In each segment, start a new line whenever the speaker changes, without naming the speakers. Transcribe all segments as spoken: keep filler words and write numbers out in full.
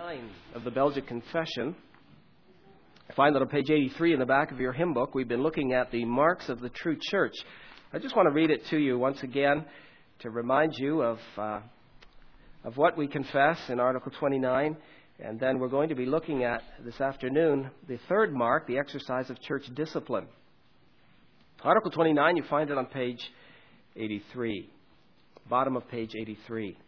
twenty-nine of the Belgic Confession. I find that on page eighty-three in the back of your hymn book, we've been looking at the marks of the true church. I just want to read it to you once again to remind you of uh, of what we confess in Article twenty-nine. And then we're going to be looking at, this afternoon, the third mark, the exercise of church discipline. Article twenty-nine, you find it on page eighty-three, bottom of page eighty-three.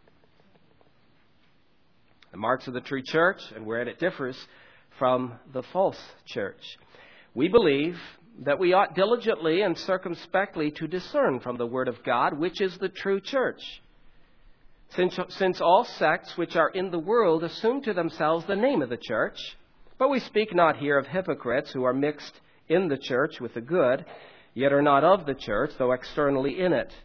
The marks of the true church and wherein it differs from the false church. We believe that we ought diligently and circumspectly to discern from the Word of God which is the true church. Since, since all sects which are in the world assume to themselves the name of the church, but we speak not here of hypocrites who are mixed in the church with the good, yet are not of the church, though externally in it.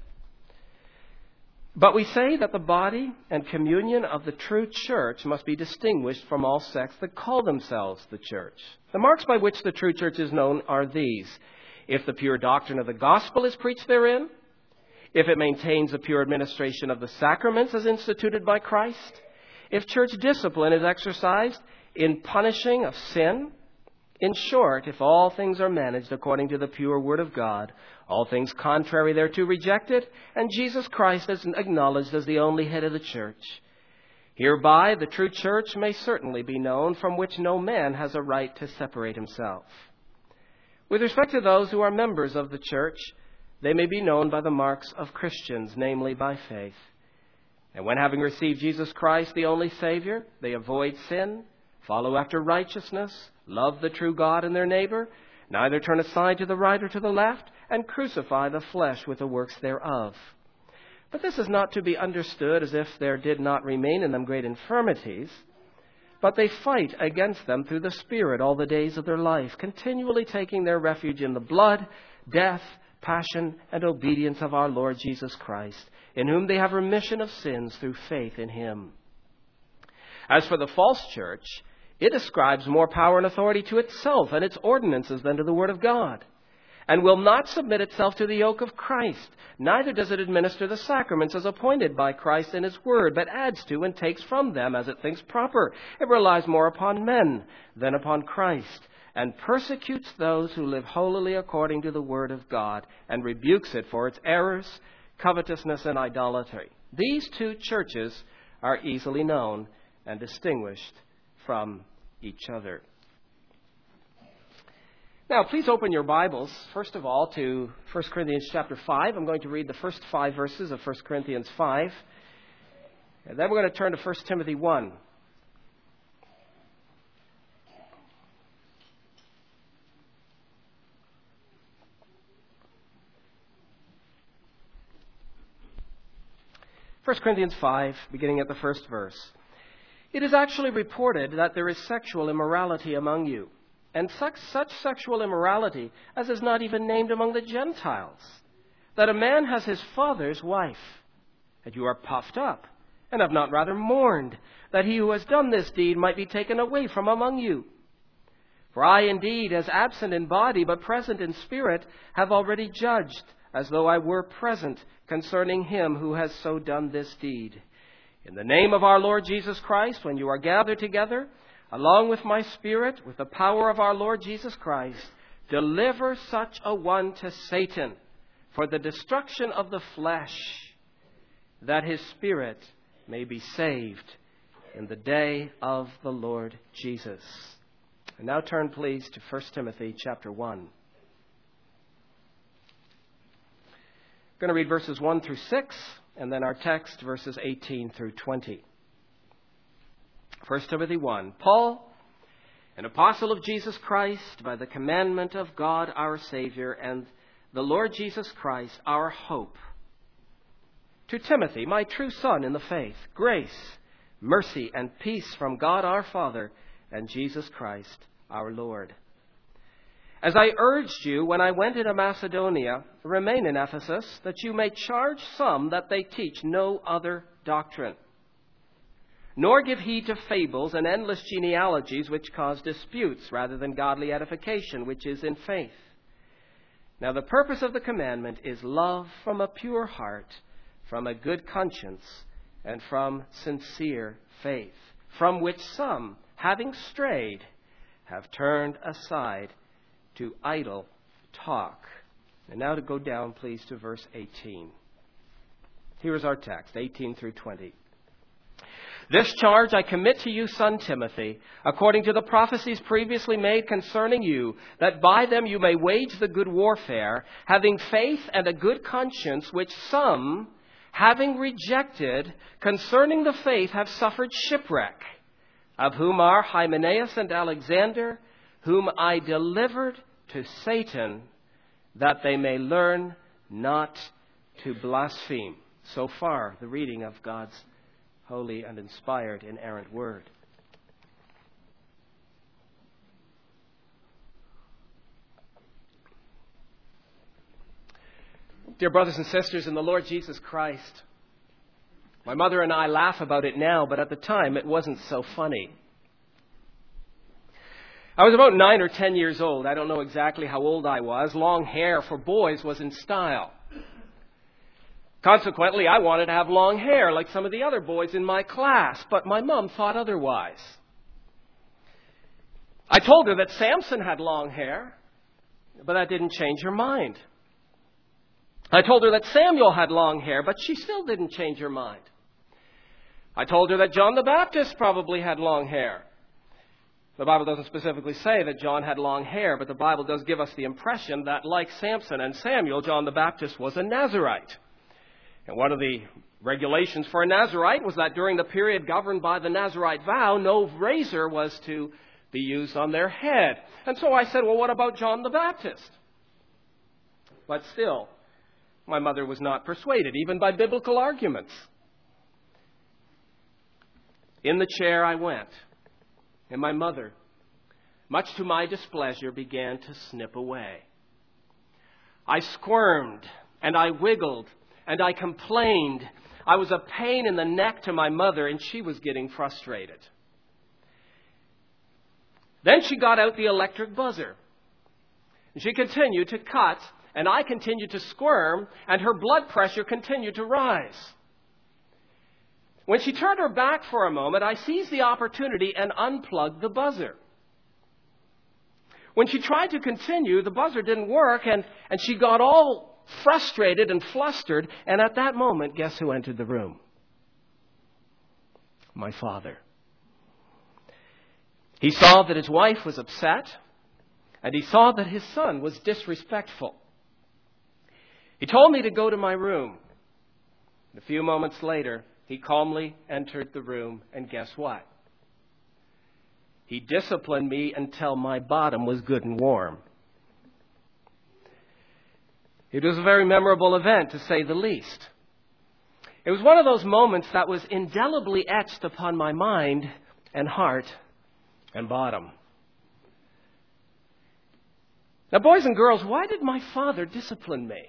But we say that the body and communion of the true church must be distinguished from all sects that call themselves the church. The marks by which the true church is known are these: if the pure doctrine of the gospel is preached therein, if it maintains a pure administration of the sacraments as instituted by Christ, if church discipline is exercised in punishing of sin, in short, if all things are managed according to the pure Word of God, all things contrary thereto rejected, and Jesus Christ is acknowledged as the only head of the church. Hereby the true church may certainly be known, from which no man has a right to separate himself. With respect to those who are members of the church, they may be known by the marks of Christians, namely by faith. And when having received Jesus Christ, the only Savior, they avoid sin, follow after righteousness, love the true God and their neighbor, neither turn aside to the right or to the left, and crucify the flesh with the works thereof. But this is not to be understood as if there did not remain in them great infirmities, but they fight against them through the Spirit all the days of their life, continually taking their refuge in the blood, death, passion, and obedience of our Lord Jesus Christ, in whom they have remission of sins through faith in Him. As for the false church, it ascribes more power and authority to itself and its ordinances than to the Word of God, and will not submit itself to the yoke of Christ. Neither does it administer the sacraments as appointed by Christ in His Word, but adds to and takes from them as it thinks proper. It relies more upon men than upon Christ, and persecutes those who live holily according to the Word of God, and rebukes it for its errors, covetousness, and idolatry. These two churches are easily known and distinguished from each other. Now, please open your Bibles, first of all, to First Corinthians chapter five. I'm going to read the first five verses of First Corinthians five. And then we're going to turn to First Timothy one. First Corinthians five, beginning at the first verse. It is actually reported that there is sexual immorality among you, and such, such sexual immorality as is not even named among the Gentiles, that a man has his father's wife, and you are puffed up, and have not rather mourned, that he who has done this deed might be taken away from among you. For I indeed, as absent in body but present in spirit, have already judged, as though I were present, concerning him who has so done this deed. In the name of our Lord Jesus Christ, when you are gathered together, along with my spirit, with the power of our Lord Jesus Christ, deliver such a one to Satan for the destruction of the flesh, that his spirit may be saved in the day of the Lord Jesus. And now turn, please, to First Timothy chapter one. I'm going to read verses one through six, and then our text, verses eighteen through twenty. First Timothy one. Paul, an apostle of Jesus Christ, by the commandment of God our Savior, and the Lord Jesus Christ, our hope. To Timothy, my true son in the faith, grace, mercy, and peace from God our Father and Jesus Christ our Lord. As I urged you when I went into Macedonia, remain in Ephesus, that you may charge some that they teach no other doctrine, nor give heed to fables and endless genealogies which cause disputes, rather than godly edification, which is in faith. Now the purpose of the commandment is love from a pure heart, from a good conscience, and from sincere faith. from which some, having strayed, have turned aside to idle talk. And now to go down, please, to verse eighteen. Here is our text, eighteen through twenty. This charge I commit to you, son Timothy, according to the prophecies previously made concerning you, that by them you may wage the good warfare, having faith and a good conscience, which some, having rejected, concerning the faith have suffered shipwreck, of whom are Hymenaeus and Alexander, whom I delivered to Satan, that they may learn not to blaspheme. So far, the reading of God's holy and inspired, inerrant word. Dear brothers and sisters in the Lord Jesus Christ, my mother and I laugh about it now, but at the time it wasn't so funny. I was about nine or ten years old. I don't know exactly how old I was. Long hair for boys was in style. Consequently, I wanted to have long hair like some of the other boys in my class, but my mom thought otherwise. I told her that Samson had long hair, but that didn't change her mind. I told her that Samuel had long hair, but she still didn't change her mind. I told her that John the Baptist probably had long hair. The Bible doesn't specifically say that John had long hair, but the Bible does give us the impression that, like Samson and Samuel, John the Baptist was a Nazirite. And one of the regulations for a Nazirite was that during the period governed by the Nazirite vow, no razor was to be used on their head. And so I said, well, what about John the Baptist? But still, my mother was not persuaded, even by biblical arguments. In the chair I went, and my mother, much to my displeasure, began to snip away. I squirmed, and I wiggled, and I complained. I was a pain in the neck to my mother, and she was getting frustrated. Then she got out the electric buzzer. She continued to cut, and I continued to squirm, and her blood pressure continued to rise. When she turned her back for a moment, I seized the opportunity and unplugged the buzzer. When she tried to continue, the buzzer didn't work, and, and she got all frustrated and flustered, and at that moment, guess who entered the room? My father. He saw that his wife was upset, and he saw that his son was disrespectful. He told me to go to my room. A few moments later, he calmly entered the room, and guess what? He disciplined me until my bottom was good and warm. It was a very memorable event, to say the least. It was one of those moments that was indelibly etched upon my mind and heart and bottom. Now, boys and girls, why did my father discipline me?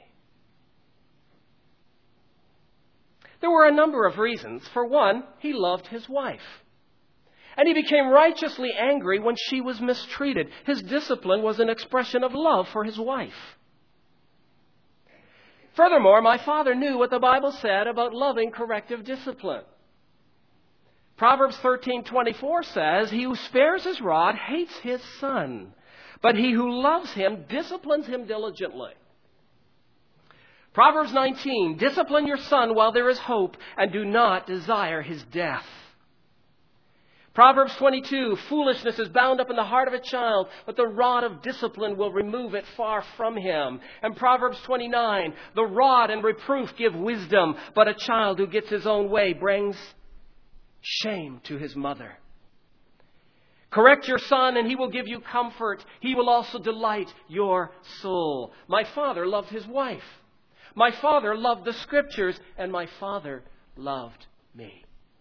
There were a number of reasons. For one, he loved his wife. And he became righteously angry when she was mistreated. His discipline was an expression of love for his wife. Furthermore, my father knew what the Bible said about loving corrective discipline. Proverbs thirteen twenty-four says, "He who spares his rod hates his son, but he who loves him disciplines him diligently." Proverbs nineteen, "Discipline your son while there is hope, and do not desire his death." Proverbs twenty-two, "Foolishness is bound up in the heart of a child, but the rod of discipline will remove it far from him." And Proverbs twenty-nine, "The rod and reproof give wisdom, but a child who gets his own way brings shame to his mother." Correct your son, and he will give you comfort. He will also delight your soul. My father loved his wife. My father loved the Scriptures, and my father loved me.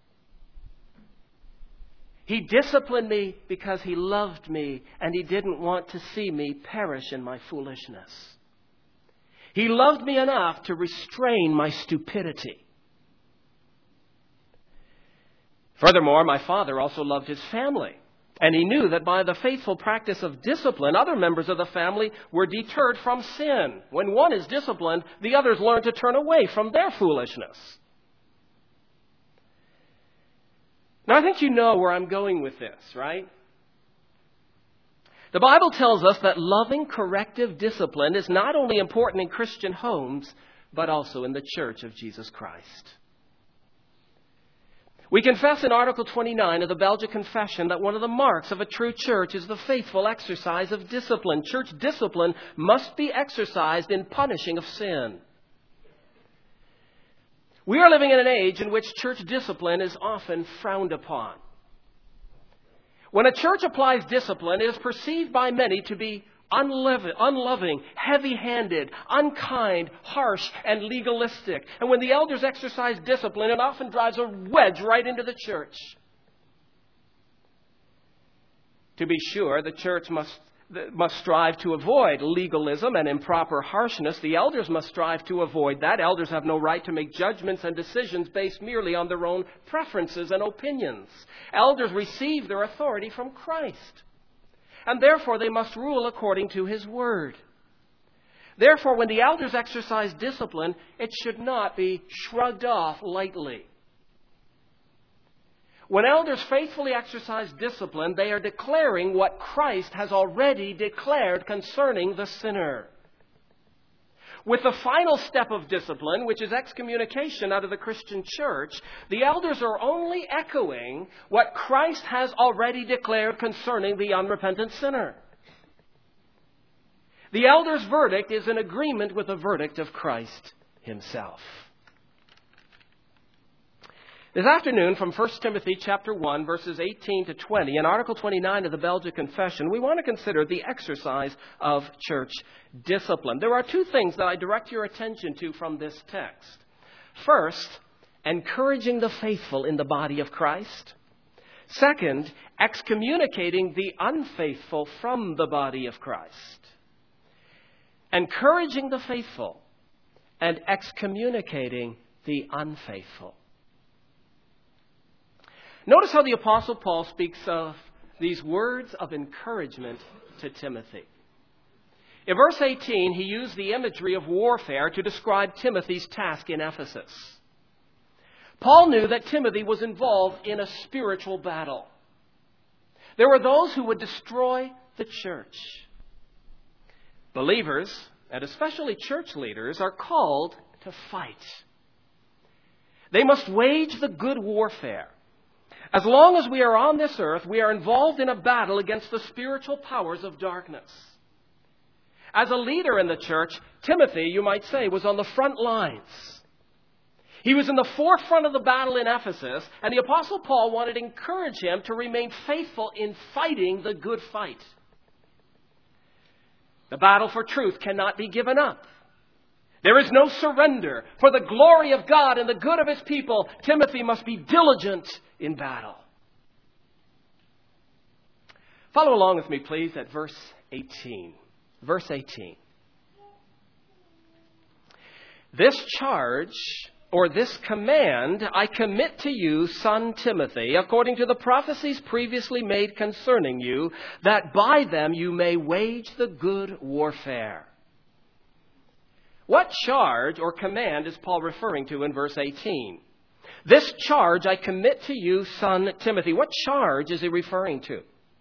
He disciplined me because he loved me, and he didn't want to see me perish in my foolishness. He loved me enough to restrain my stupidity. Furthermore, my father also loved his family, and he knew that by the faithful practice of discipline, other members of the family were deterred from sin. When one is disciplined, the others learn to turn away from their foolishness. Now, I think you know where I'm going with this, right? The Bible tells us that loving corrective discipline is not only important in Christian homes, but also in the church of Jesus Christ. We confess in Article twenty-nine of the Belgic Confession that one of the marks of a true church is the faithful exercise of discipline. Church discipline must be exercised in punishing of sin. We are living in an age in which church discipline is often frowned upon. When a church applies discipline, it is perceived by many to be unloving, heavy-handed, unkind, harsh, and legalistic. And when the elders exercise discipline, it often drives a wedge right into the church. To be sure, the church must, must strive to avoid legalism and improper harshness. The elders must strive to avoid that. Elders have no right to make judgments and decisions based merely on their own preferences and opinions. Elders receive their authority from Christ, and therefore they must rule according to His Word. Therefore, when the elders exercise discipline, it should not be shrugged off lightly. When elders faithfully exercise discipline, they are declaring what Christ has already declared concerning the sinner. With the final step of discipline, which is excommunication out of the Christian church, the elders are only echoing what Christ has already declared concerning the unrepentant sinner. The elder's verdict is in agreement with the verdict of Christ Himself. This afternoon, from First Timothy chapter one, verses eighteen to twenty, in Article twenty-nine of the Belgic Confession, we want to consider the exercise of church discipline. There are two things that I direct your attention to from this text. First, encouraging the faithful in the body of Christ. Second, excommunicating the unfaithful from the body of Christ. Encouraging the faithful and excommunicating the unfaithful. Notice how the Apostle Paul speaks of these words of encouragement to Timothy. In verse eighteen, he used the imagery of warfare to describe Timothy's task in Ephesus. Paul knew that Timothy was involved in a spiritual battle. There were those who would destroy the church. Believers, and especially church leaders, are called to fight. They must wage the good warfare. As long as we are on this earth, we are involved in a battle against the spiritual powers of darkness. As a leader in the church, Timothy, you might say, was on the front lines. He was in the forefront of the battle in Ephesus, and the Apostle Paul wanted to encourage him to remain faithful in fighting the good fight. The battle for truth cannot be given up. There is no surrender. For the glory of God and the good of His people, Timothy must be diligent in battle. Follow along with me, please, at verse eighteen. Verse eighteen. This charge, or this command, I commit to you, son Timothy, according to the prophecies previously made concerning you, that by them you may wage the good warfare. What charge or command is Paul referring to in verse eighteen? This charge I commit to you, son Timothy. What charge is he referring to?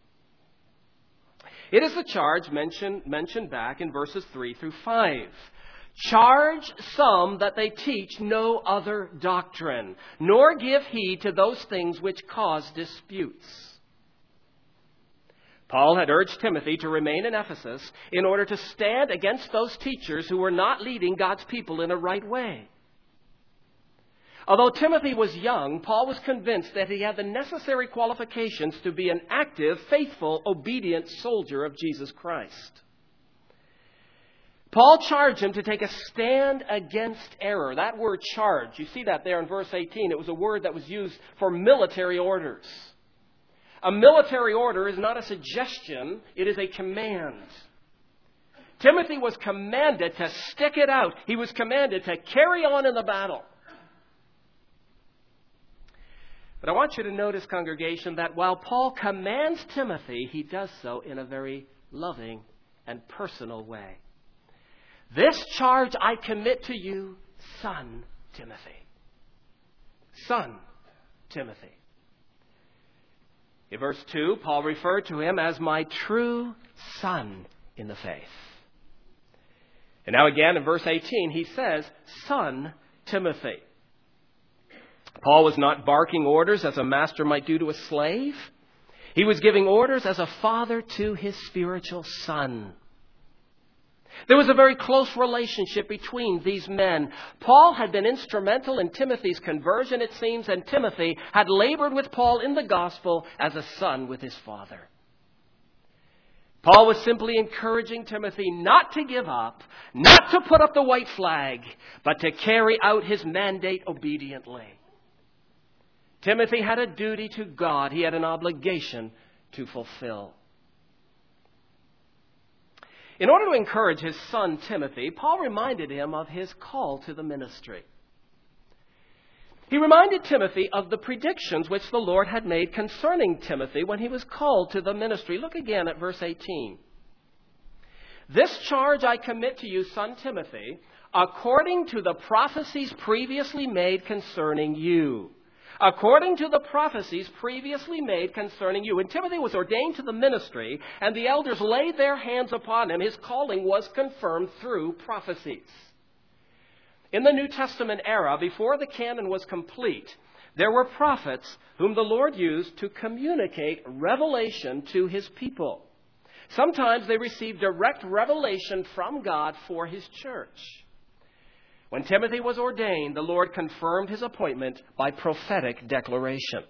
It is the charge mentioned, mentioned back in verses three through five. Charge some that they teach no other doctrine, nor give heed to those things which cause disputes. Paul had urged Timothy to remain in Ephesus in order to stand against those teachers who were not leading God's people in a right way. Although Timothy was young, Paul was convinced that he had the necessary qualifications to be an active, faithful, obedient soldier of Jesus Christ. Paul charged him to take a stand against error. That word charge, you see that there in verse eighteen. It was a word that was used for military orders. A military order is not a suggestion, it is a command. Timothy was commanded to stick it out. He was commanded to carry on in the battle. But I want you to notice, congregation, that while Paul commands Timothy, he does so in a very loving and personal way. This charge I commit to you, son Timothy. Son Timothy. In verse two, Paul referred to him as my true son in the faith. And now again in verse eighteen, he says, Son Timothy. Paul was not barking orders as a master might do to a slave. He was giving orders as a father to his spiritual son. There was a very close relationship between these men. Paul had been instrumental in Timothy's conversion, it seems, and Timothy had labored with Paul in the gospel as a son with his father. Paul was simply encouraging Timothy not to give up, not to put up the white flag, but to carry out his mandate obediently. Timothy had a duty to God. He had an obligation to fulfill. In order to encourage his son Timothy, Paul reminded him of his call to the ministry. He reminded Timothy of the predictions which the Lord had made concerning Timothy when he was called to the ministry. Look again at verse eighteen. This charge I commit to you, son Timothy, according to the prophecies previously made concerning you. According to the prophecies previously made concerning you. When Timothy was ordained to the ministry and the elders laid their hands upon him, his calling was confirmed through prophecies. In the New Testament era, before the canon was complete, there were prophets whom the Lord used to communicate revelation to his people. Sometimes they received direct revelation from God for his church. When Timothy was ordained, the Lord confirmed his appointment by prophetic declaration.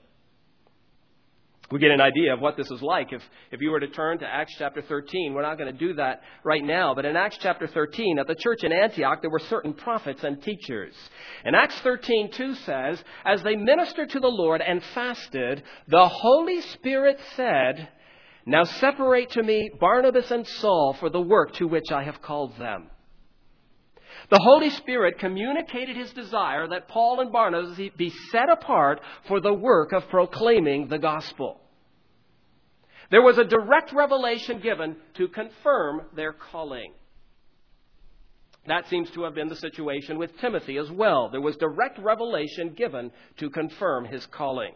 We get an idea of what this is like if, if you were to turn to Acts chapter thirteen. We're not going to do that right now, but in Acts chapter thirteen, at the church in Antioch, there were certain prophets and teachers. And Acts thirteen two says, as they ministered to the Lord and fasted, the Holy Spirit said, now separate to me Barnabas and Saul for the work to which I have called them. The Holy Spirit communicated his desire that Paul and Barnabas be set apart for the work of proclaiming the gospel. There was a direct revelation given to confirm their calling. That seems to have been the situation with Timothy as well. There was direct revelation given to confirm his calling.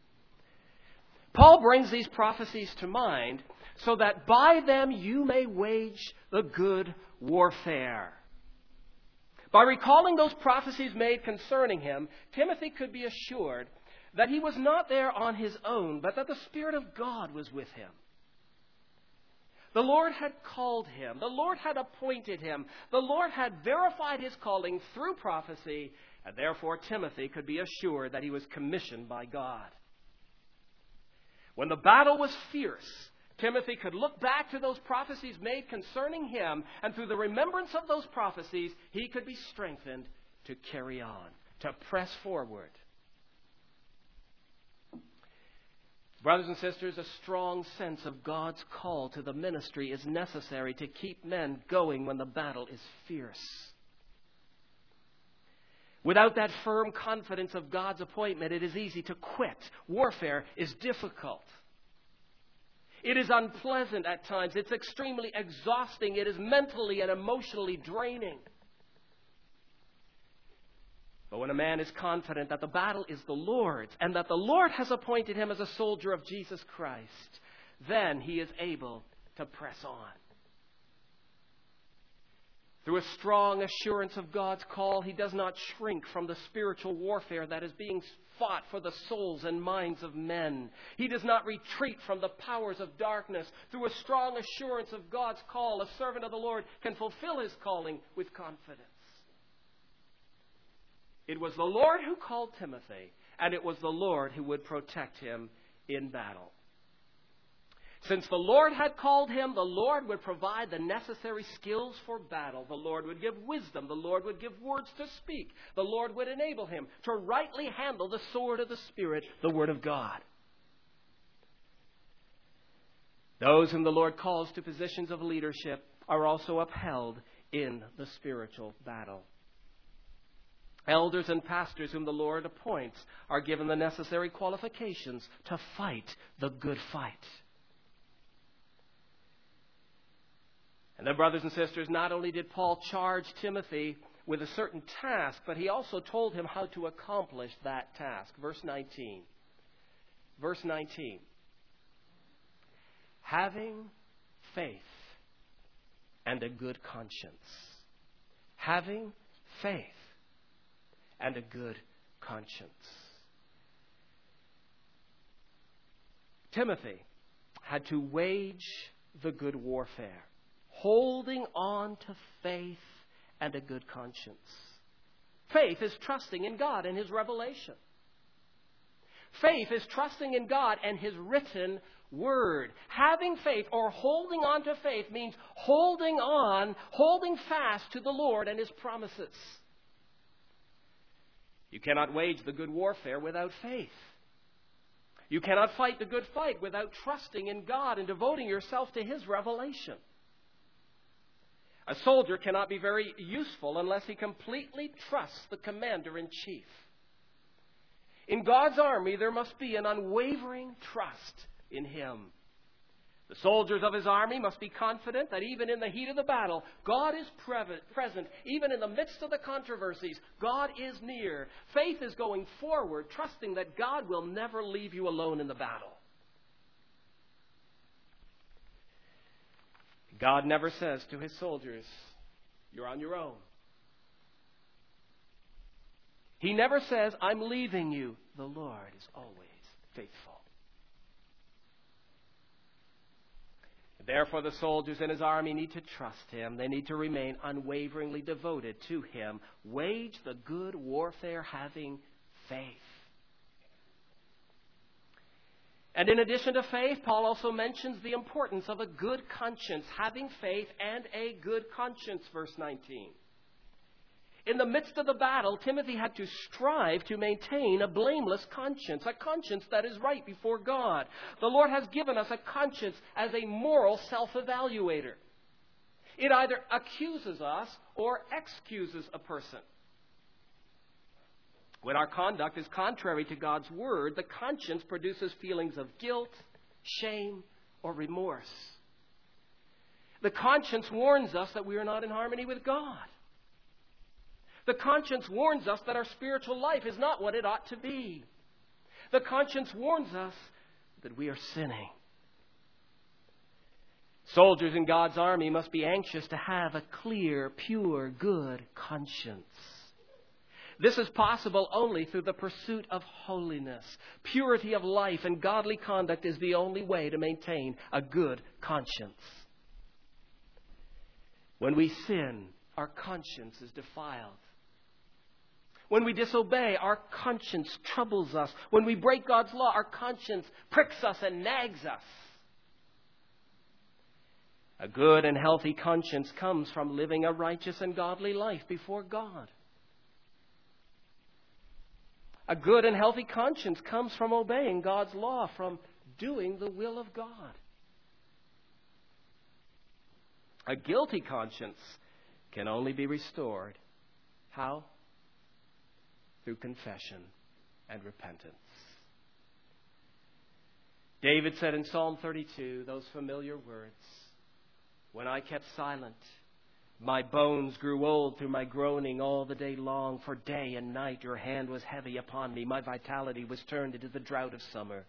Paul brings these prophecies to mind so that by them you may wage the good warfare. By recalling those prophecies made concerning him, Timothy could be assured that he was not there on his own, but that the Spirit of God was with him. The Lord had called him. The Lord had appointed him. The Lord had verified his calling through prophecy, and therefore Timothy could be assured that he was commissioned by God. When the battle was fierce, Timothy could look back to those prophecies made concerning him, and through the remembrance of those prophecies, he could be strengthened to carry on, to press forward. Brothers and sisters, a strong sense of God's call to the ministry is necessary to keep men going when the battle is fierce. Without that firm confidence of God's appointment, it is easy to quit. Warfare is difficult. It is unpleasant at times. It's extremely exhausting. It is mentally and emotionally draining. But when a man is confident that the battle is the Lord's and that the Lord has appointed him as a soldier of Jesus Christ, then he is able to press on. Through a strong assurance of God's call, he does not shrink from the spiritual warfare that is being fought for the souls and minds of men. He does not retreat from the powers of darkness. Through a strong assurance of God's call, a servant of the Lord can fulfill his calling with confidence. It was the Lord who called Timothy, and it was the Lord who would protect him in battle. Since the Lord had called him, the Lord would provide the necessary skills for battle. The Lord would give wisdom. The Lord would give words to speak. The Lord would enable him to rightly handle the sword of the Spirit, the Word of God. Those whom the Lord calls to positions of leadership are also upheld in the spiritual battle. Elders and pastors whom the Lord appoints are given the necessary qualifications to fight the good fight. And then, brothers and sisters, not only did Paul charge Timothy with a certain task, but he also told him how to accomplish that task. Verse nineteen. Verse nineteen. having faith and a good conscience. Having faith and a good conscience. Timothy had to wage the good warfare, holding on to faith and a good conscience. Faith is trusting in God and His revelation. Faith is trusting in God and His written word. Having faith or holding on to faith means holding on, holding fast to the Lord and His promises. You cannot wage the good warfare without faith. You cannot fight the good fight without trusting in God and devoting yourself to His revelation. A soldier cannot be very useful unless he completely trusts the commander-in-chief. In God's army, there must be an unwavering trust in Him. The soldiers of His army must be confident that even in the heat of the battle, God is present. Even in the midst of the controversies, God is near. Faith is going forward, trusting that God will never leave you alone in the battle. God never says to His soldiers, "You're on your own." He never says, "I'm leaving you." The Lord is always faithful. Therefore, the soldiers in His army need to trust Him. They need to remain unwaveringly devoted to Him. Wage the good warfare having faith. And in addition to faith, Paul also mentions the importance of a good conscience, having faith and a good conscience, verse nineteen. In the midst of the battle, Timothy had to strive to maintain a blameless conscience, a conscience that is right before God. The Lord has given us a conscience as a moral self-evaluator. It either accuses us or excuses a person. When our conduct is contrary to God's word, the conscience produces feelings of guilt, shame, or remorse. The conscience warns us that we are not in harmony with God. The conscience warns us that our spiritual life is not what it ought to be. The conscience warns us that we are sinning. Soldiers in God's army must be anxious to have a clear, pure, good conscience. This is possible only through the pursuit of holiness. Purity of life and godly conduct is the only way to maintain a good conscience. When we sin, our conscience is defiled. When we disobey, our conscience troubles us. When we break God's law, our conscience pricks us and nags us. A good and healthy conscience comes from living a righteous and godly life before God. A good and healthy conscience comes from obeying God's law, from doing the will of God. A guilty conscience can only be restored. How? Through confession and repentance. David said in Psalm thirty-two, those familiar words, "When I kept silent, my bones grew old through my groaning all the day long. For day and night your hand was heavy upon me. My vitality was turned into the drought of summer."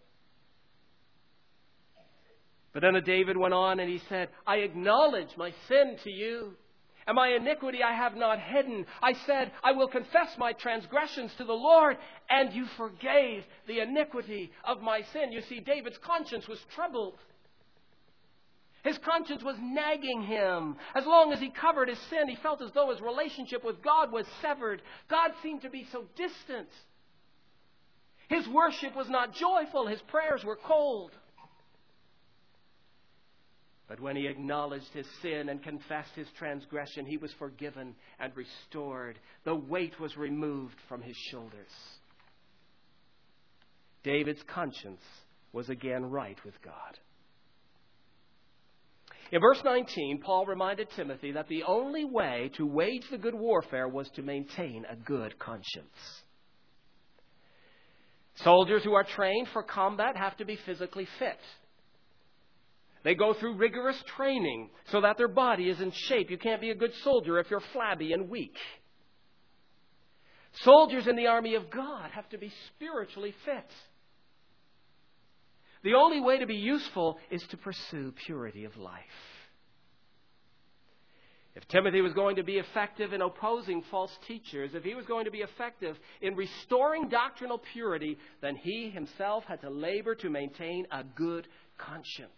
But then David went on and he said, "I acknowledge my sin to you, and my iniquity I have not hidden. I said, I will confess my transgressions to the Lord, and you forgave the iniquity of my sin." You see, David's conscience was troubled. His conscience was nagging him. As long as he covered his sin, he felt as though his relationship with God was severed. God seemed to be so distant. His worship was not joyful. His prayers were cold. But when he acknowledged his sin and confessed his transgression, he was forgiven and restored. The weight was removed from his shoulders. David's conscience was again right with God. In verse nineteen, Paul reminded Timothy that the only way to wage the good warfare was to maintain a good conscience. Soldiers who are trained for combat have to be physically fit. They go through rigorous training so that their body is in shape. You can't be a good soldier if you're flabby and weak. Soldiers in the army of God have to be spiritually fit. The only way to be useful is to pursue purity of life. If Timothy was going to be effective in opposing false teachers, if he was going to be effective in restoring doctrinal purity, then he himself had to labor to maintain a good conscience.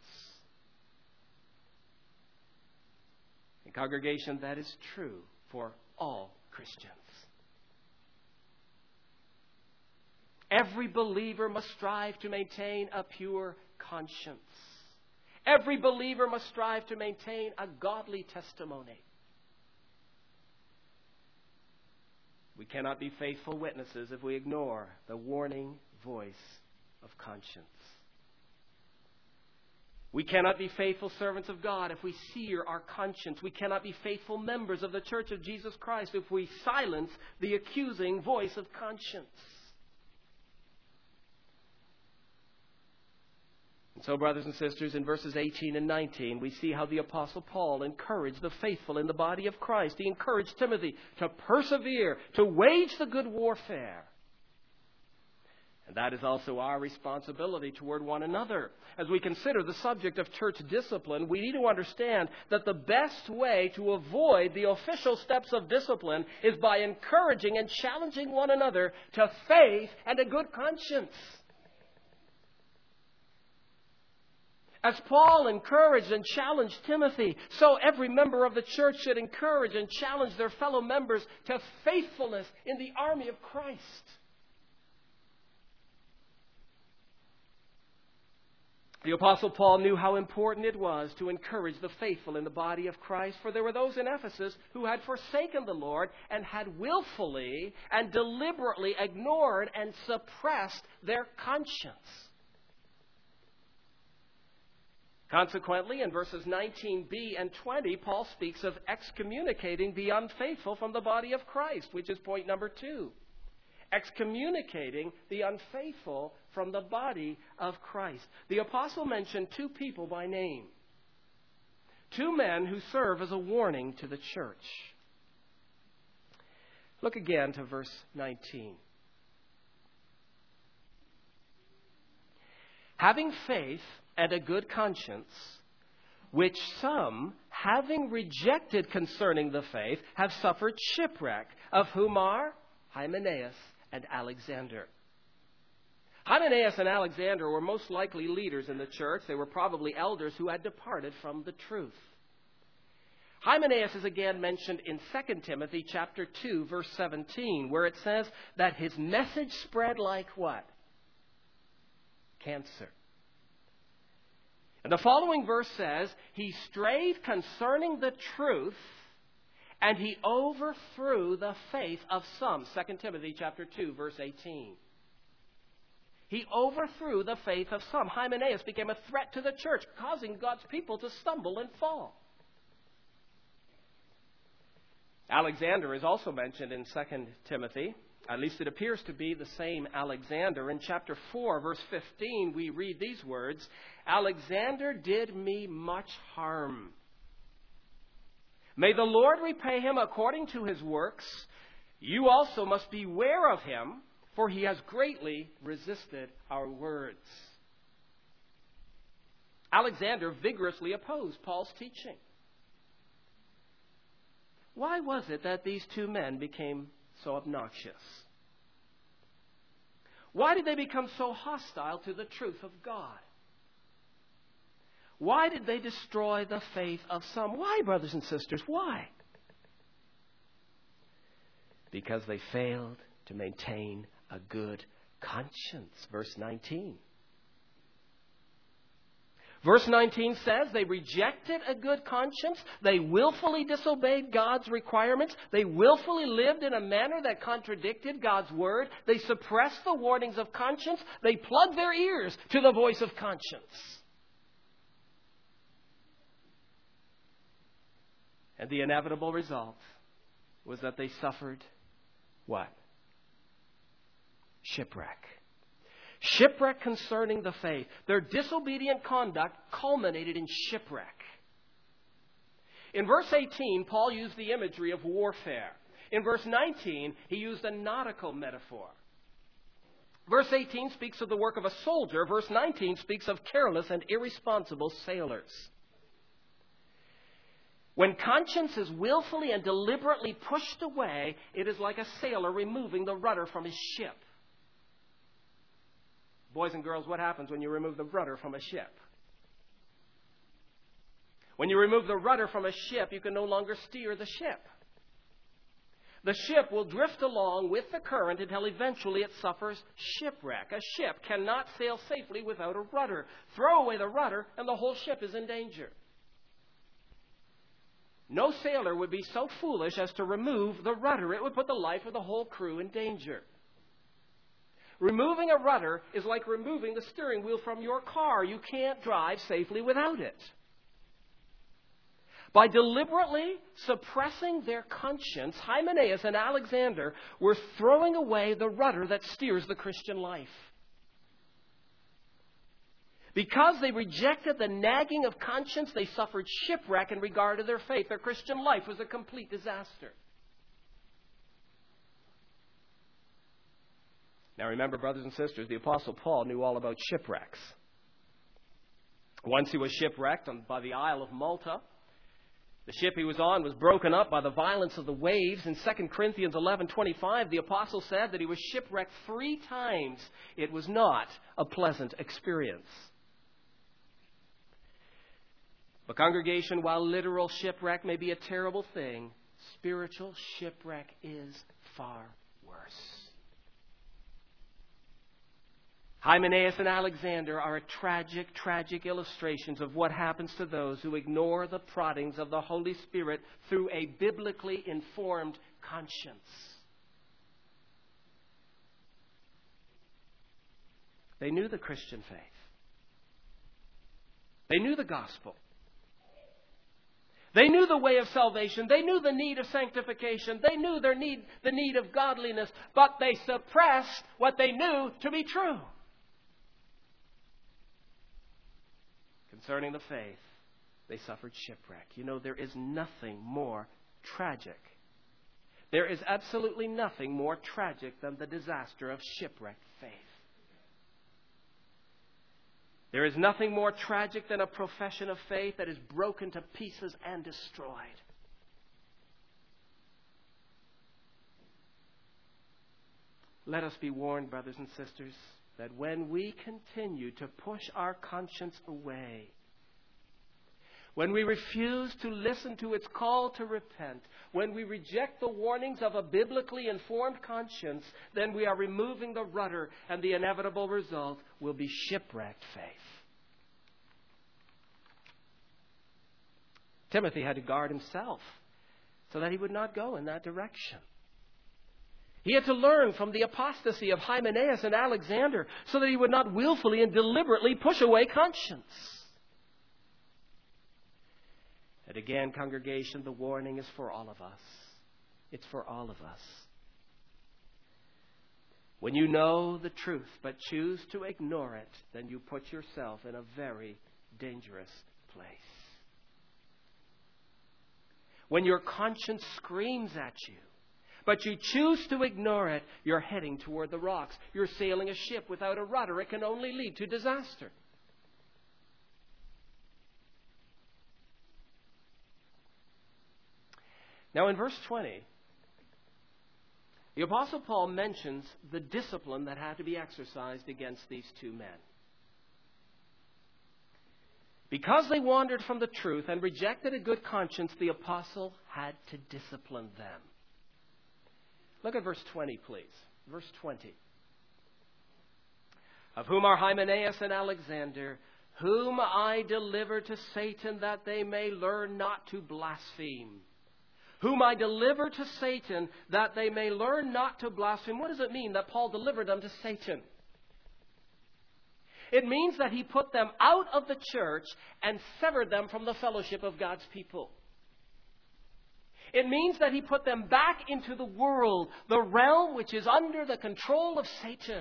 In congregation, that is true for all Christians. Every believer must strive to maintain a pure conscience. Every believer must strive to maintain a godly testimony. We cannot be faithful witnesses if we ignore the warning voice of conscience. We cannot be faithful servants of God if we sear our conscience. We cannot be faithful members of the Church of Jesus Christ if we silence the accusing voice of conscience. And so, brothers and sisters, in verses eighteen and nineteen, we see how the Apostle Paul encouraged the faithful in the body of Christ. He encouraged Timothy to persevere, to wage the good warfare. And that is also our responsibility toward one another. As we consider the subject of church discipline, we need to understand that the best way to avoid the official steps of discipline is by encouraging and challenging one another to faith and a good conscience. As Paul encouraged and challenged Timothy, so every member of the church should encourage and challenge their fellow members to faithfulness in the army of Christ. The Apostle Paul knew how important it was to encourage the faithful in the body of Christ, for there were those in Ephesus who had forsaken the Lord and had willfully and deliberately ignored and suppressed their conscience. Consequently, in verses nineteen b and twenty, Paul speaks of excommunicating the unfaithful from the body of Christ, which is point number two. Excommunicating the unfaithful from the body of Christ. The apostle mentioned two people by name. Two men who serve as a warning to the church. Look again to verse nineteen. Having faith and a good conscience, which some, having rejected concerning the faith, have suffered shipwreck, of whom are Hymenaeus and Alexander. Hymenaeus and Alexander were most likely leaders in the church. They were probably elders who had departed from the truth. Hymenaeus is again mentioned in Second Timothy chapter two, verse seventeen, where it says that his message spread like what? Cancer. And the following verse says, he strayed concerning the truth, and he overthrew the faith of some. Second Timothy chapter two, verse eighteen. He overthrew the faith of some. Hymenaeus became a threat to the church, causing God's people to stumble and fall. Alexander is also mentioned in Second Timothy. At least it appears to be the same Alexander. In chapter four, verse fifteen, we read these words, Alexander did me much harm. May the Lord repay him according to his works. You also must beware of him, for he has greatly resisted our words. Alexander vigorously opposed Paul's teaching. Why was it that these two men became so obnoxious? Why did they become so hostile to the truth of God? Why did they destroy the faith of some? Why, brothers and sisters? Why? Because they failed to maintain a good conscience. Verse nineteen. Verse nineteen says they rejected a good conscience. They willfully disobeyed God's requirements. They willfully lived in a manner that contradicted God's word. They suppressed the warnings of conscience. They plugged their ears to the voice of conscience. And the inevitable result was that they suffered what? Shipwreck. Shipwreck concerning the faith. Their disobedient conduct culminated in shipwreck. In verse eighteen, Paul used the imagery of warfare. In verse nineteen, he used a nautical metaphor. Verse eighteen speaks of the work of a soldier. Verse nineteen speaks of careless and irresponsible sailors. When conscience is willfully and deliberately pushed away, it is like a sailor removing the rudder from his ship. Boys and girls, what happens when you remove the rudder from a ship? When you remove the rudder from a ship, you can no longer steer the ship. The ship will drift along with the current until eventually it suffers shipwreck. A ship cannot sail safely without a rudder. Throw away the rudder and the whole ship is in danger. No sailor would be so foolish as to remove the rudder. It would put the life of the whole crew in danger. Removing a rudder is like removing the steering wheel from your car. You can't drive safely without it. By deliberately suppressing their conscience, Hymenaeus and Alexander were throwing away the rudder that steers the Christian life. Because they rejected the nagging of conscience, they suffered shipwreck in regard to their faith. Their Christian life was a complete disaster. Now remember, brothers and sisters, the Apostle Paul knew all about shipwrecks. Once he was shipwrecked by the Isle of Malta. The ship he was on was broken up by the violence of the waves. In Second Corinthians eleven twenty-five, the apostle said that he was shipwrecked three times. It was not a pleasant experience. But congregation, while literal shipwreck may be a terrible thing, spiritual shipwreck is far worse. Hymenaeus and Alexander are a tragic, tragic illustrations of what happens to those who ignore the proddings of the Holy Spirit through a biblically informed conscience. They knew the Christian faith. They knew the gospel. They knew the way of salvation. They knew the need of sanctification. They knew their need, the need of godliness, but they suppressed what they knew to be true. Concerning the faith, they suffered shipwreck. You know, there is nothing more tragic. There is absolutely nothing more tragic than the disaster of shipwrecked faith. There is nothing more tragic than a profession of faith that is broken to pieces and destroyed. Let us be warned, brothers and sisters, that when we continue to push our conscience away, when we refuse to listen to its call to repent, when we reject the warnings of a biblically informed conscience, then we are removing the rudder, and the inevitable result will be shipwrecked faith. Timothy had to guard himself so that he would not go in that direction. He had to learn from the apostasy of Hymenaeus and Alexander so that he would not willfully and deliberately push away conscience. And again, congregation, the warning is for all of us. It's for all of us. When you know the truth but choose to ignore it, then you put yourself in a very dangerous place. When your conscience screams at you, but you choose to ignore it, you're heading toward the rocks. You're sailing a ship without a rudder. It can only lead to disaster. Now in verse twenty, the Apostle Paul mentions the discipline that had to be exercised against these two men. Because they wandered from the truth and rejected a good conscience, the Apostle had to discipline them. Look at verse twenty, please. Verse twenty. Of whom are Hymenaeus and Alexander, whom I delivered to Satan that they may learn not to blaspheme. Whom I delivered to Satan that they may learn not to blaspheme. What does it mean that Paul delivered them to Satan? It means that he put them out of the church and severed them from the fellowship of God's people. It means that he put them back into the world, the realm which is under the control of Satan.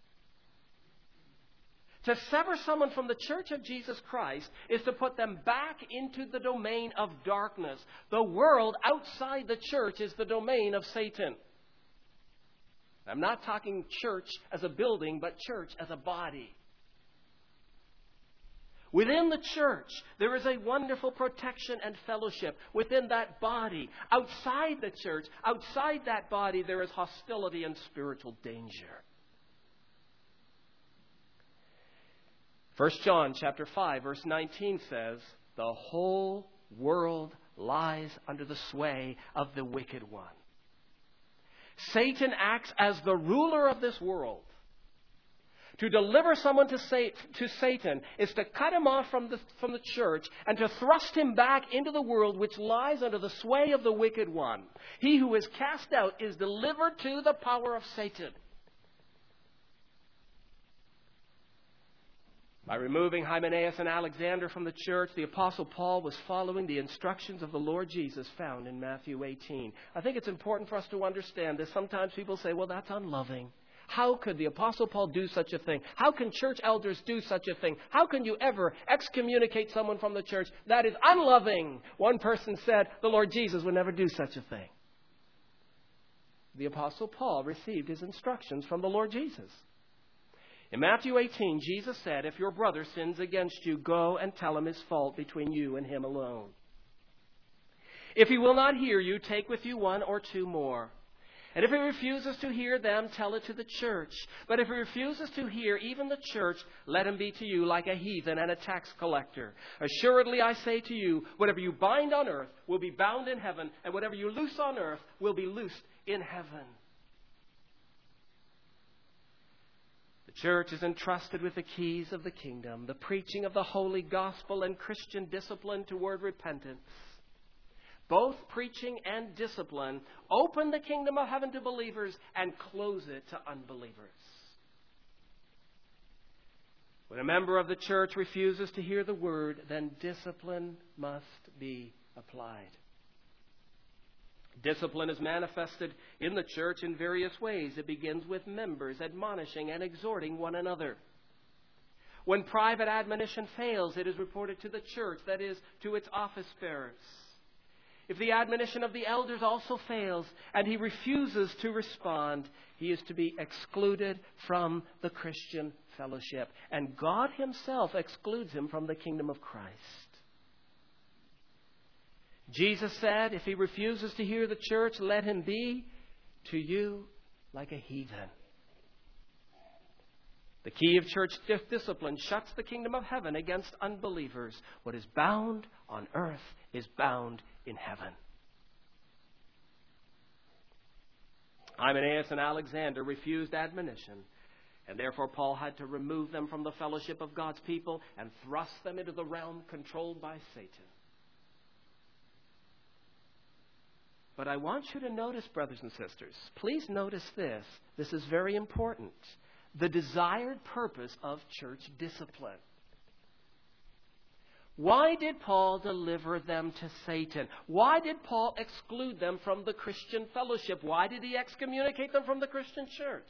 To sever someone from the church of Jesus Christ is to put them back into the domain of darkness. The world outside the church is the domain of Satan. I'm not talking church as a building, but church as a body. Within the church, there is a wonderful protection and fellowship within that body. Outside the church, outside that body, there is hostility and spiritual danger. First John chapter five, verse nineteen says, the whole world lies under the sway of the wicked one. Satan acts as the ruler of this world. To deliver someone to, sa- to Satan is to cut him off from the, from the church and to thrust him back into the world which lies under the sway of the wicked one. He who is cast out is delivered to the power of Satan. By removing Hymenaeus and Alexander from the church, the Apostle Paul was following the instructions of the Lord Jesus found in Matthew eighteen. I think it's important for us to understand this. Sometimes people say, well, that's unloving. How could the Apostle Paul do such a thing? How can church elders do such a thing? How can you ever excommunicate someone from the church? That is unloving. One person said the Lord Jesus would never do such a thing. The Apostle Paul received his instructions from the Lord Jesus. In Matthew eighteen, Jesus said, if your brother sins against you, go and tell him his fault between you and him alone. If he will not hear you, take with you one or two more. And if he refuses to hear them, tell it to the church. But if he refuses to hear even the church, let him be to you like a heathen and a tax collector. Assuredly, I say to you, whatever you bind on earth will be bound in heaven, and whatever you loose on earth will be loosed in heaven. The church is entrusted with the keys of the kingdom, the preaching of the holy gospel and Christian discipline toward repentance. Both preaching and discipline open the kingdom of heaven to believers and close it to unbelievers. When a member of the church refuses to hear the word, then discipline must be applied. Discipline is manifested in the church in various ways. It begins with members admonishing and exhorting one another. When private admonition fails, it is reported to the church, that is, to its office bearers. If the admonition of the elders also fails and he refuses to respond, he is to be excluded from the Christian fellowship. And God himself excludes him from the kingdom of Christ. Jesus said, if he refuses to hear the church, let him be to you like a heathen. The key of church discipline shuts the kingdom of heaven against unbelievers. What is bound on earth is bound in heaven. Hymenaeus and Alexander refused admonition, and therefore Paul had to remove them from the fellowship of God's people and thrust them into the realm controlled by Satan. But I want you to notice, brothers and sisters, please notice this. This is very important. The desired purpose of church discipline. Why did Paul deliver them to Satan? Why did Paul exclude them from the Christian fellowship? Why did he excommunicate them from the Christian church?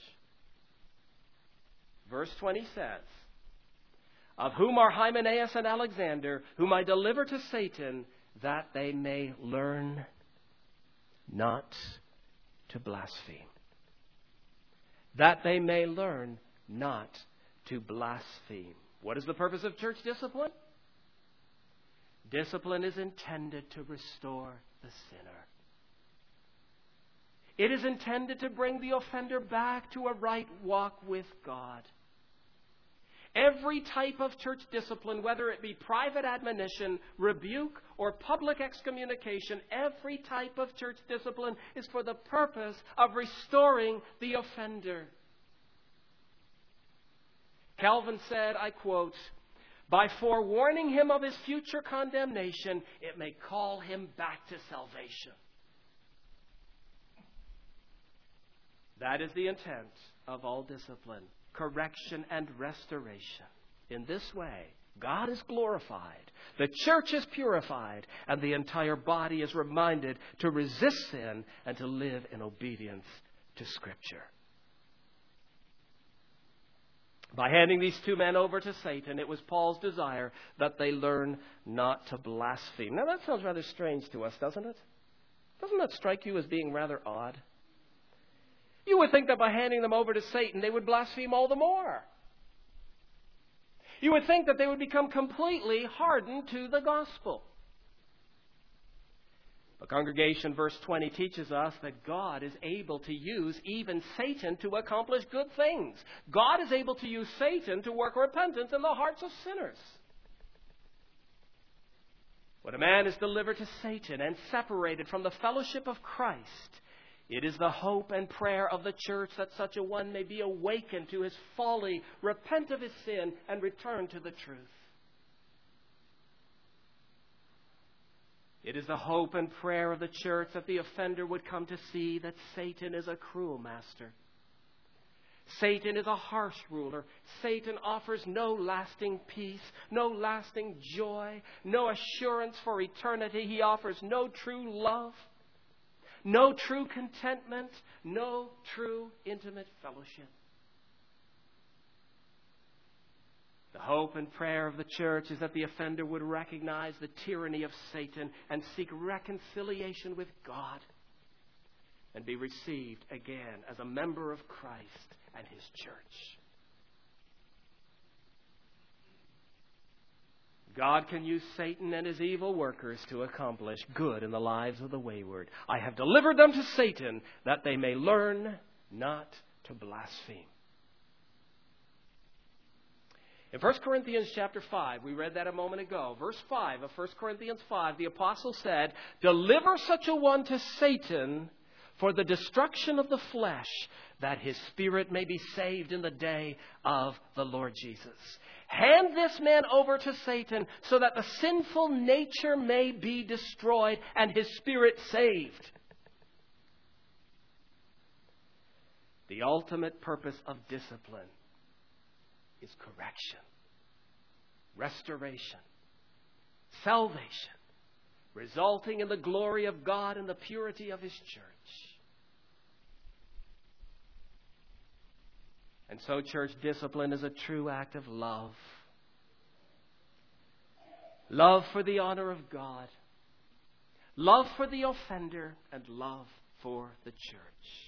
Verse twenty says, of whom are Hymenaeus and Alexander, whom I deliver to Satan, that they may learn not to blaspheme. That they may learn not to blaspheme. What is the purpose of church discipline? Discipline is intended to restore the sinner. It is intended to bring the offender back to a right walk with God. Every type of church discipline, whether it be private admonition, rebuke, or public excommunication, every type of church discipline is for the purpose of restoring the offender. Calvin said, I quote, by forewarning him of his future condemnation, it may call him back to salvation. That is the intent of all discipline, correction and restoration. In this way, God is glorified, the church is purified, and the entire body is reminded to resist sin and to live in obedience to Scripture. By handing these two men over to Satan, it was Paul's desire that they learn not to blaspheme. Now that sounds rather strange to us, doesn't it? Doesn't that strike you as being rather odd? You would think that by handing them over to Satan, they would blaspheme all the more. You would think that they would become completely hardened to the gospel. But congregation, verse twenty teaches us that God is able to use even Satan to accomplish good things. God is able to use Satan to work repentance in the hearts of sinners. When a man is delivered to Satan and separated from the fellowship of Christ, it is the hope and prayer of the church that such a one may be awakened to his folly, repent of his sin, and return to the truth. It is the hope and prayer of the church that the offender would come to see that Satan is a cruel master. Satan is a harsh ruler. Satan offers no lasting peace, no lasting joy, no assurance for eternity. He offers no true love, no true contentment, no true intimate fellowship. The hope and prayer of the church is that the offender would recognize the tyranny of Satan and seek reconciliation with God and be received again as a member of Christ and His church. God can use Satan and his evil workers to accomplish good in the lives of the wayward. I have delivered them to Satan that they may learn not to blaspheme. In First Corinthians chapter five, we read that a moment ago. Verse five of First Corinthians five, the apostle said, "Deliver such a one to Satan for the destruction of the flesh, that his spirit may be saved in the day of the Lord Jesus." Hand this man over to Satan so that the sinful nature may be destroyed and his spirit saved. The ultimate purpose of discipline is correction, restoration, salvation, resulting in the glory of God and the purity of His church. And so church discipline is a true act of love. Love for the honor of God, love for the offender, and love for the church.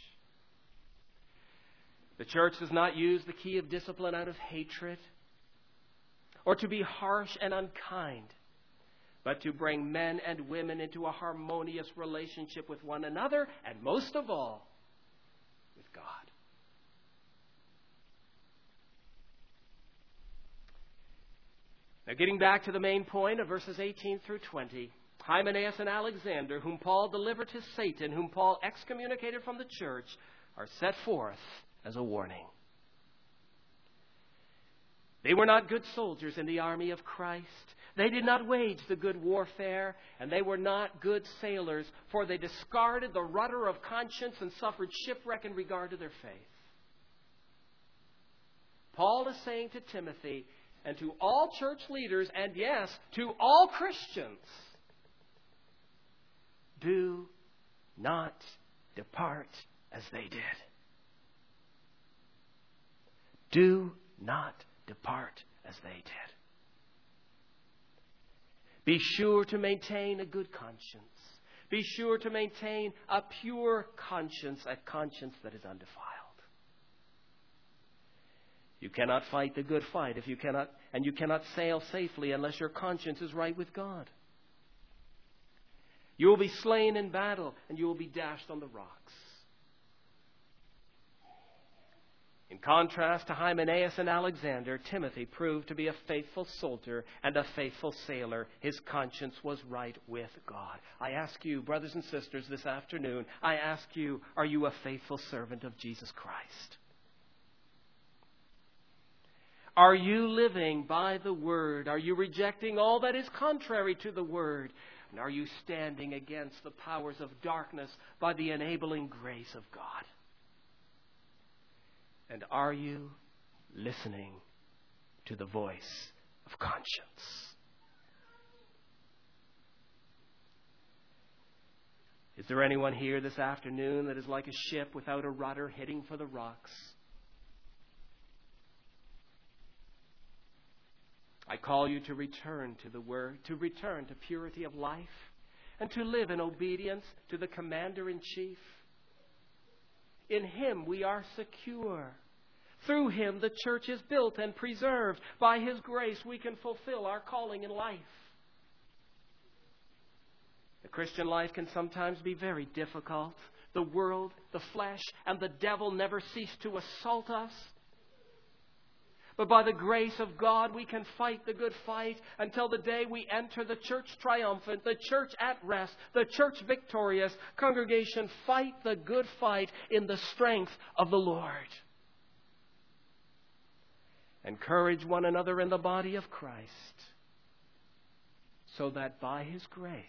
The church does not use the key of discipline out of hatred or to be harsh and unkind, but to bring men and women into a harmonious relationship with one another and, most of all, with God. Now, getting back to the main point of verses eighteen through twenty, Hymenaeus and Alexander, whom Paul delivered to Satan, whom Paul excommunicated from the church, are set forth as a warning. They were not good soldiers in the army of Christ. They did not wage the good warfare, and they were not good sailors, for they discarded the rudder of conscience and suffered shipwreck in regard to their faith. Paul is saying to Timothy and to all church leaders, and yes, to all Christians, do not depart as they did. Do not depart as they did. Be sure to maintain a good conscience. Be sure to maintain a pure conscience, a conscience that is undefiled. You cannot fight the good fight if you cannot, and you cannot sail safely unless your conscience is right with God. You will be slain in battle, and you will be dashed on the rocks. In contrast to Hymenaeus and Alexander, Timothy proved to be a faithful soldier and a faithful sailor. His conscience was right with God. I ask you, brothers and sisters, this afternoon, I ask you, are you a faithful servant of Jesus Christ? Are you living by the Word? Are you rejecting all that is contrary to the Word? And are you standing against the powers of darkness by the enabling grace of God? And are you listening to the voice of conscience? Is there anyone here this afternoon that is like a ship without a rudder heading for the rocks? I call you to return to the Word, to return to purity of life, and to live in obedience to the Commander-in-Chief. In Him we are secure. Through Him the church is built and preserved. By His grace we can fulfill our calling in life. The Christian life can sometimes be very difficult. The world, the flesh, and the devil never cease to assault us. But by the grace of God, we can fight the good fight until the day we enter the church triumphant, the church at rest, the church victorious. Congregation, fight the good fight in the strength of the Lord. Encourage one another in the body of Christ, so that by His grace,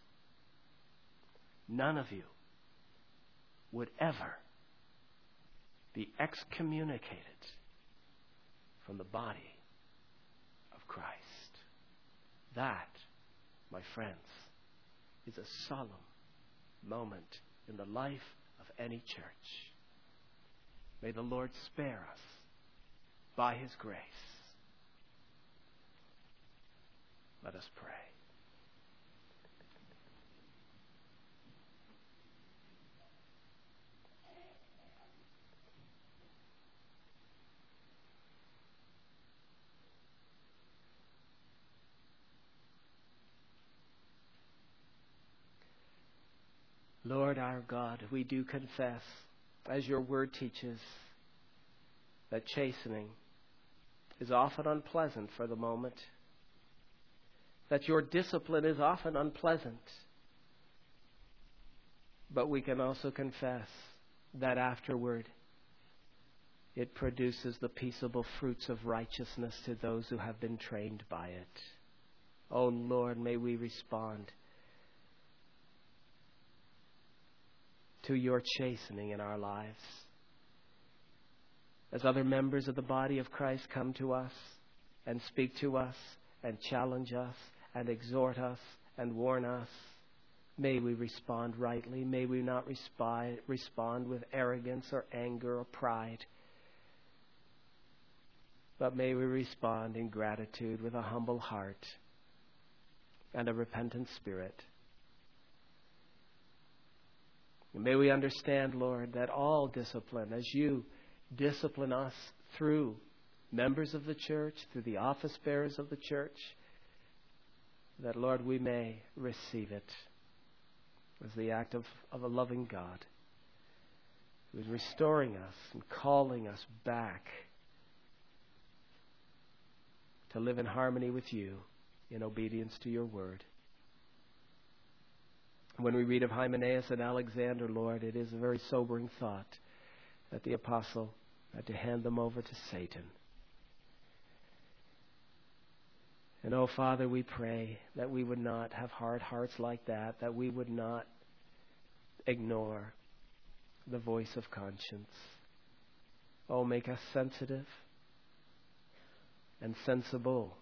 none of you would ever be excommunicated from the body of Christ. That, my friends, is a solemn moment in the life of any church. May the Lord spare us by His grace. Let us pray. Lord our God, we do confess, as your word teaches, that chastening is often unpleasant for the moment, that your discipline is often unpleasant. But we can also confess that afterward it produces the peaceable fruits of righteousness to those who have been trained by it. Oh Lord, may we respond to your chastening in our lives. As other members of the body of Christ come to us and speak to us and challenge us and exhort us and warn us, may we respond rightly. May we not respi- respond with arrogance or anger or pride, but may we respond in gratitude with a humble heart and a repentant spirit. And may we understand, Lord, that all discipline, as you discipline us through members of the church, through the office bearers of the church, that, Lord, we may receive it as the act of, of a loving God who is restoring us and calling us back to live in harmony with you in obedience to your word. When we read of Hymenaeus and Alexander, Lord, it is a very sobering thought that the apostle had to hand them over to Satan. And oh, Father, we pray that we would not have hard hearts like that, that we would not ignore the voice of conscience. Oh, make us sensitive and sensible,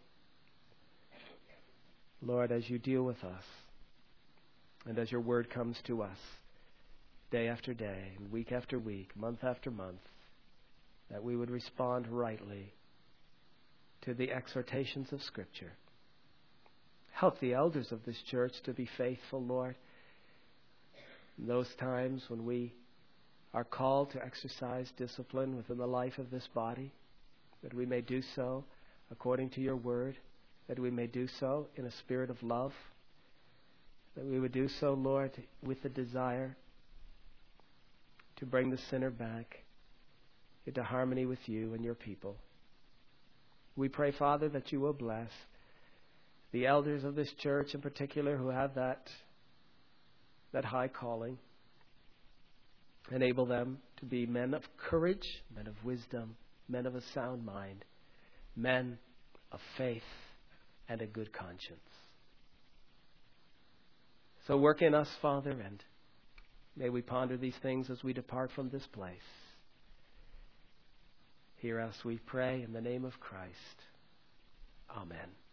Lord, as you deal with us. And as your word comes to us day after day, and week after week, month after month, that we would respond rightly to the exhortations of Scripture. Help the elders of this church to be faithful, Lord. In those times when we are called to exercise discipline within the life of this body, that we may do so according to your word, that we may do so in a spirit of love, that we would do so, Lord, with the desire to bring the sinner back into harmony with you and your people. We pray, Father, that you will bless the elders of this church in particular who have that, that high calling. Enable them to be men of courage, men of wisdom, men of a sound mind, men of faith and a good conscience. So work in us, Father, and may we ponder these things as we depart from this place. Hear us, we pray, in the name of Christ. Amen.